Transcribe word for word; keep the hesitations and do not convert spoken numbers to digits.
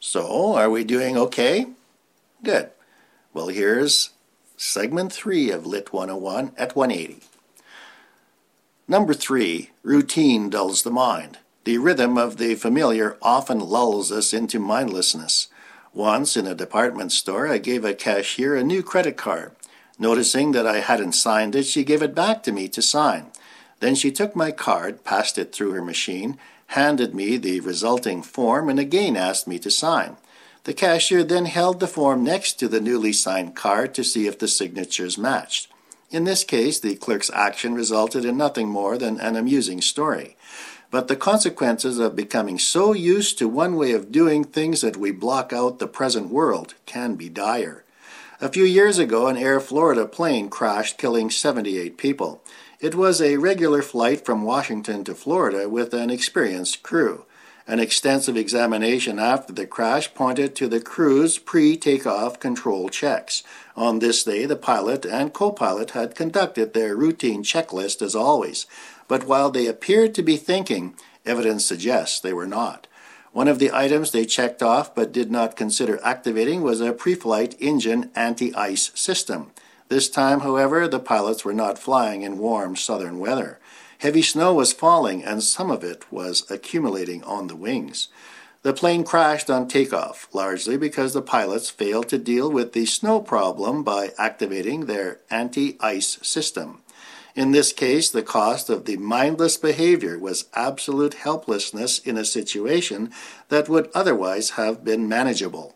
So, are we doing okay? Good. Well, here's segment three of Lit one oh one at one eighty. Number three, routine dulls the mind. The rhythm of the familiar often lulls us into mindlessness. Once in a department store, I gave a cashier a new credit card. Noticing that I hadn't signed it, she gave it back to me to sign. Then she took my card, passed it through her machine, handed me the resulting form, and again asked me to sign. The cashier then held the form next to the newly signed card to see if the signatures matched. In this case, the clerk's action resulted in nothing more than an amusing story. But the consequences of becoming so used to one way of doing things that we block out the present world can be dire. A few years ago, an Air Florida plane crashed, killing seventy-eight people. It was a regular flight from Washington to Florida with an experienced crew. An extensive examination after the crash pointed to the crew's pre-takeoff control checks. On this day, the pilot and co-pilot had conducted their routine checklist as always, but while they appeared to be thinking, evidence suggests they were not. One of the items they checked off but did not consider activating was a pre-flight engine anti-ice system. This time, however, the pilots were not flying in warm southern weather. Heavy snow was falling, and some of it was accumulating on the wings. The plane crashed on takeoff, largely because the pilots failed to deal with the snow problem by activating their anti-ice system. In this case, the cost of the mindless behavior was absolute helplessness in a situation that would otherwise have been manageable.